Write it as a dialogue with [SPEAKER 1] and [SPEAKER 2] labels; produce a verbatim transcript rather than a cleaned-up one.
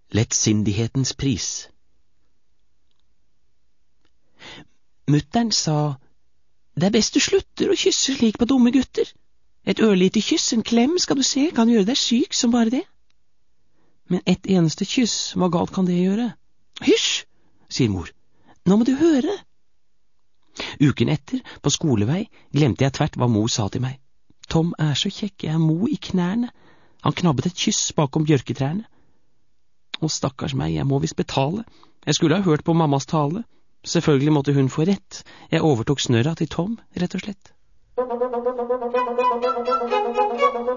[SPEAKER 1] Lettsindighetens pris. Mutteren sa, det er best du slutter å kysse slik på dumme gutter. Et ørlite kyss, en klem, skal du se, kan gjøre deg syk som bare det. Men et eneste kyss, hva galt kan det gjøre? Hysj, sier mor, nå må du høre. Uken etter, på skolevei, glemte jeg tvert hva mor sa til meg. Tom er så kjekk, jeg er mo i knærne. Han knabbet et kyss bakom bjørketrærne. Å, stakkars meg, jeg må visst betale. Jeg skulle ha hørt på mammas tale. Selvfølgelig måtte hun få rett. Jeg overtok snørra til Tom, rett og slett.